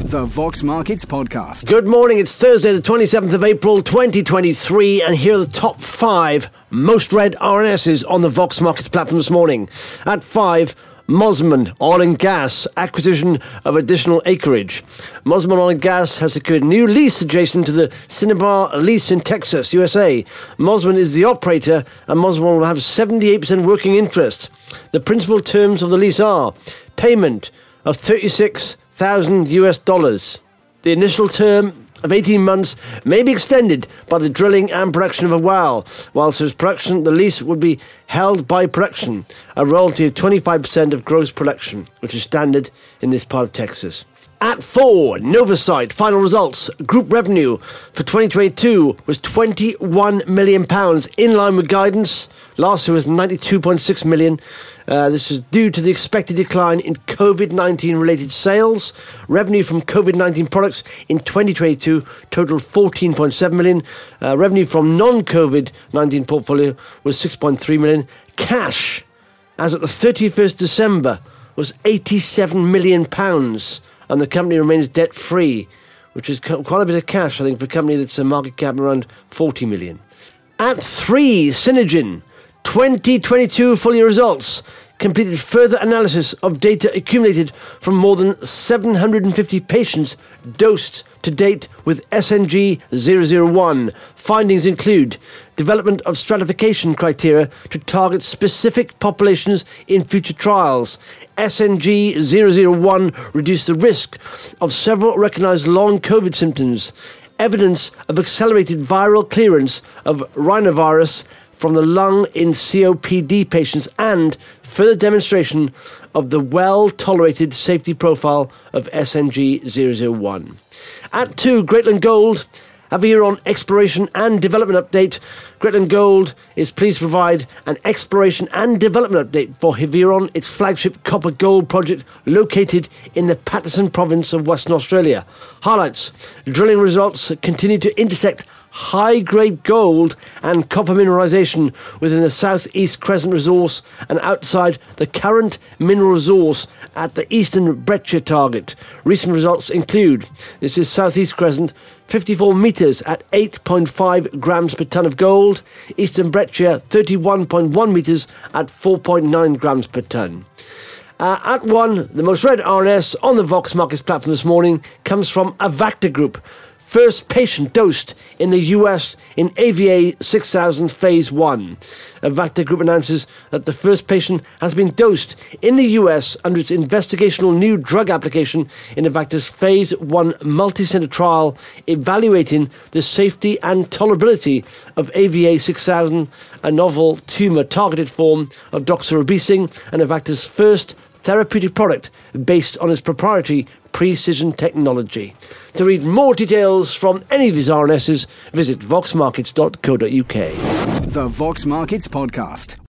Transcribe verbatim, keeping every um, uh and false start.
The Vox Markets Podcast. Good morning, it's Thursday the twenty-seventh of April twenty twenty-three, and here are the top five most read R N Ss on the Vox Markets platform this morning. At five, Mosman Oil and Gas, acquisition of additional acreage. Mosman Oil and Gas has secured a new lease adjacent to the Cinnabar lease in Texas, U S A. Mosman is the operator, and Mosman will have seventy-eight percent working interest. The principal terms of the lease are payment of thirty-six thousand US dollars. The initial term of eighteen months may be extended by the drilling and production of a well. Whilst there's production, the lease would be held by production, a royalty of twenty-five percent of gross production, which is standard in this part of Texas. At four, Novacyt, final results. Group revenue for twenty twenty-two was twenty-one million pounds, in line with guidance. Last year was ninety-two point six million pounds. Uh, this is due to the expected decline in COVID nineteen related sales. Revenue from COVID nineteen products in twenty twenty-two totaled fourteen point seven million pounds. Uh, revenue from non-COVID nineteen portfolio was six point three million pounds. Cash, as at the thirty-first of December, was eighty-seven million pounds, and the company remains debt-free, which is quite a bit of cash, I think, for a company that's a market cap around forty million pounds. At three, Synergen. twenty twenty-two full-year results completed further analysis of data accumulated from more than seven hundred fifty patients dosed to date with S N G zero zero one. Findings include development of stratification criteria to target specific populations in future trials. S N G zero zero one reduced the risk of several recognised long COVID symptoms. Evidence of accelerated viral clearance of rhinovirus from the lung in C O P D patients, and further demonstration of the well-tolerated safety profile of S N G zero zero one. At two, Greatland Gold, Havieron Exploration and Development Update. Greatland Gold is pleased to provide an exploration and development update for Havieron, its flagship copper gold project located in the Paterson province of Western Australia. Highlights: drilling results continue to intersect high-grade gold and copper mineralisation within the South-East Crescent resource and outside the current mineral resource at the Eastern Breccia target. Recent results include, this is South-East Crescent, fifty-four metres at eight point five grams per tonne of gold, Eastern Breccia thirty-one point one metres at four point nine grams per tonne. Uh, at one, the most read R N S on the Vox Markets platform this morning comes from Avacta Group. First patient dosed in the U S in A V A six thousand Phase one. Avacta Group announces that the first patient has been dosed in the U S under its investigational new drug application in Avacta's Phase one multi-centre trial evaluating the safety and tolerability of A V A six thousand, a novel tumour-targeted form of doxorubicin, and Avacta's first therapeutic product based on its proprietary precision technology. To read more details from any of these R N Ss, visit vox markets dot co dot uk. The Vox Markets Podcast.